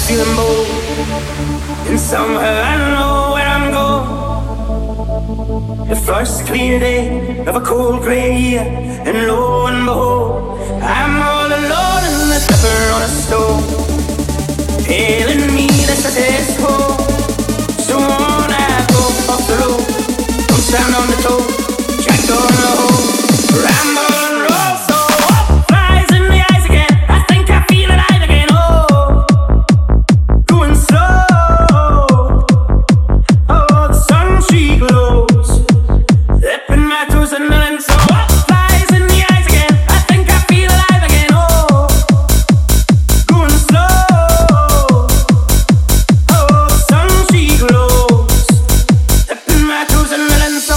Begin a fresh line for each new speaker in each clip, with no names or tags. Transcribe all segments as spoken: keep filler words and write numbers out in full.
feeling bold, and somewhere I know where I'm going. The first clear day of a cold grey year, and lo and behold, I'm all alone in the pepper on a stone, telling me this is his home. So on I go off the road, don't stand on the toe, jack on the hole, ramble and roll. So up flies in the eyes again, I think I feel alive again. Oh, going slow. Oh, the sun she glows, dipping my toes and then so up flies in the eyes again, I think I feel alive again. Oh, going slow. Oh, the sun she glows, dipping my toes and then so.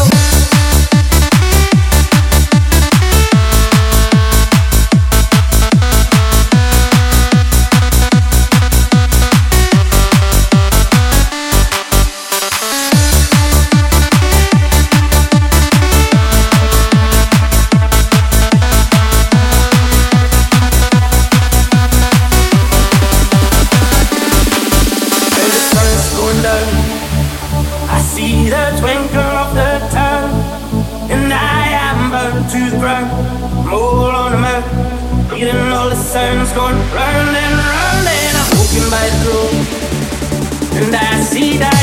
As the sun is going down, I see the twinkle of the town, and I am burned to the ground. I'm all on the mount, hearing all the sounds going round and round, and I'm walking by the road, and I see that